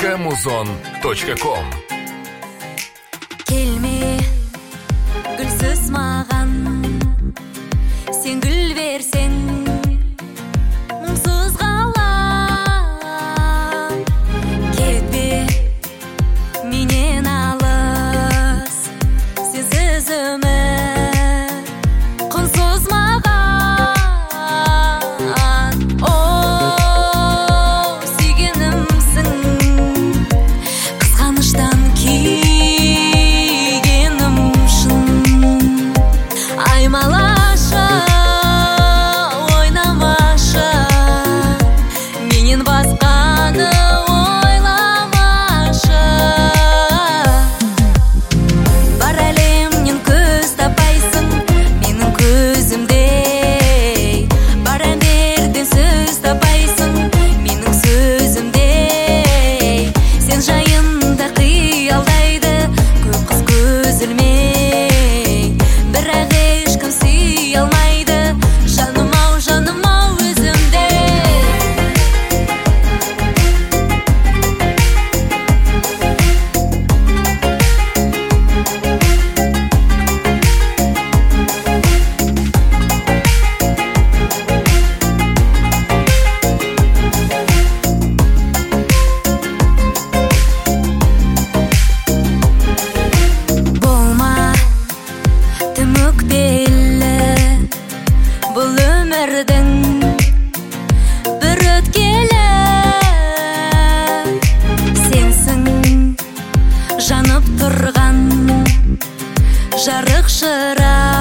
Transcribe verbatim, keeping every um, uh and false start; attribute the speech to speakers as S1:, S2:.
S1: точка музон точка ком.
S2: Келме гүлсіз маған, сен гүл берсең мұңсыз қалам. Кетпе менен алыс, сенсіз өмір құнсыз маған. О, сүйгенімсің, қызғаныштан күйгенім шын. Аймалашы, ойнамашы, менен басқаны ойламашы. Бар әлемнен көз таппайсың менің көзімдей, бар әндерден сөз таппайсың менің сөзімдей. Сен жайында қиялдайды көп қыз көз ілмей, бірақ ешкім сүйе алмайды жаным ау, жаным ау өзімде. Болма тым өкпелі, бұл өмірдің бір өткелі. Сенсің жанып тұрған жарық шырақ.